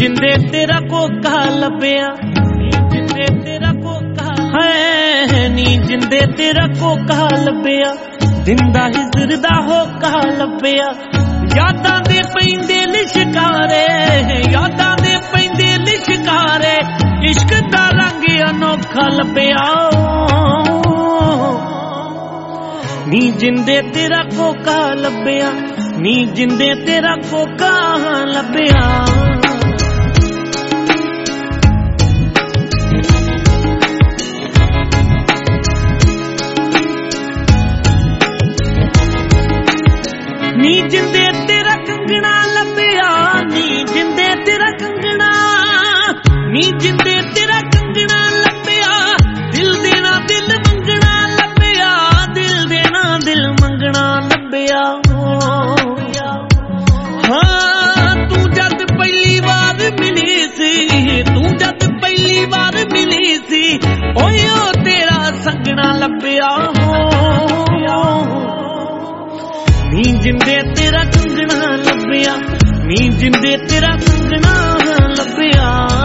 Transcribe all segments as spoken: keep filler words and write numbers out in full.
जिंदे तेरा कोका लब्या, नी जिंदे तेरा कोका है, नी जिंदे तेरा कोका लब्या, जिंदा हिजर दा होका लब्या। यादां दे पैंदे लिशकारे, यादां दे पैंदे लिशकारे, इश्क दा रंग अनोखा लब्या। नी जिंदे तेरा कोका लब्या, नी जिंदे तेरा कोका लब्या। नी जिंदे तेरा कंगना लब्या, नी जिंदे तेरा कंगना, नी जिंदे तेरा कंगना लब्या, दिल देना दिल मंगना लब्या, दिल देना दिल मंगना लब्या। हाँ तू जद पहली बार मिली सी, तू जद पहली बार मिली सी, ओयो तेरा संगना लब्या। नी जिंदे तेरा कंगना लब्या, नी जिंदे तेरा कंगना लब्या।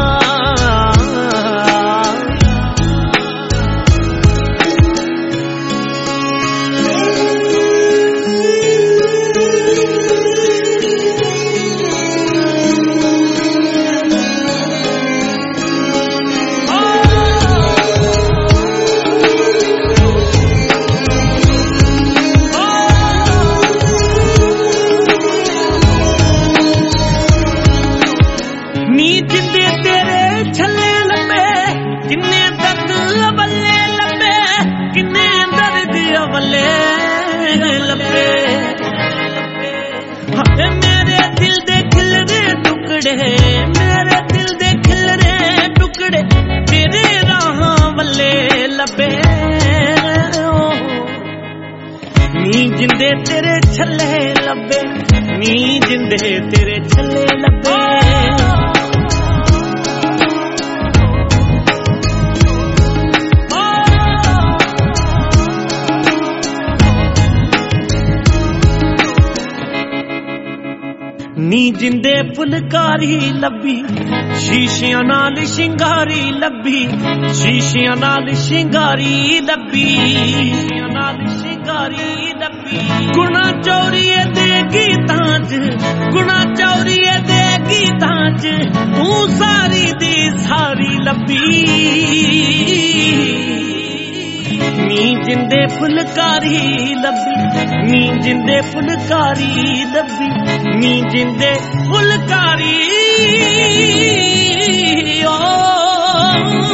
नी जिंदे तेरे छले लबे, किन्ने दर्द अवले लबे, किन्ने दर्द अवले लबे। मेरे दिल दे खिलरे टुकड़े, मेरे दिल दे खिलरे टुकड़े, तेरे राहां वल्ले लबे। नी जिंदे तेरे छले लबे, नी जिंदे तेरे छले लबे। नी जिंदे फुलकारी लब्बी, शीशियां नाल शिंगारी लब्बी, शीशियां नाल शिंगारी लब्बी, शीशियां नाल शिंगारी लब्बी। गुना चौरिए दे गीतां च, गुना चौरिए दे गीतां च, तू सारी दी सारी लब्बी। नी जिंदे फुलकारी लब्बी, नी जिंदे फुलकारी लब्बी, नी जिंदे फुलकारी ओ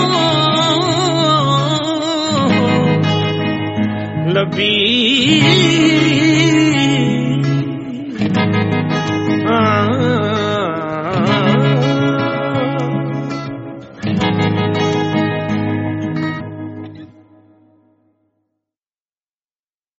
लब्बी।